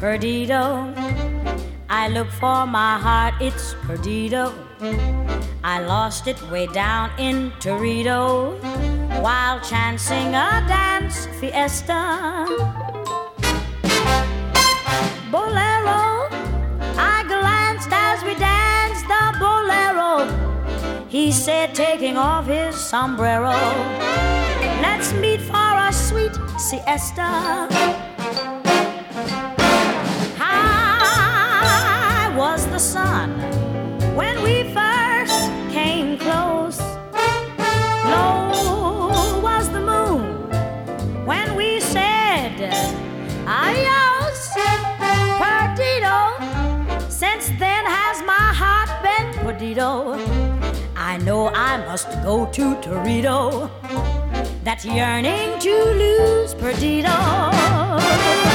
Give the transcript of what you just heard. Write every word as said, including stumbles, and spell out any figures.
Perdido. I look for my heart, it's perdido. I lost it way down in Torito while chancing a dance fiesta. Bolero, I glanced as we danced the bolero. He said, taking off his sombrero, let's meet for a sweet siesta. High was the sun when we first came close. Low was the moon when we said adios. Perdido, since then has my heart been perdido. I know I must go to Torito, that yearning to lose perdido.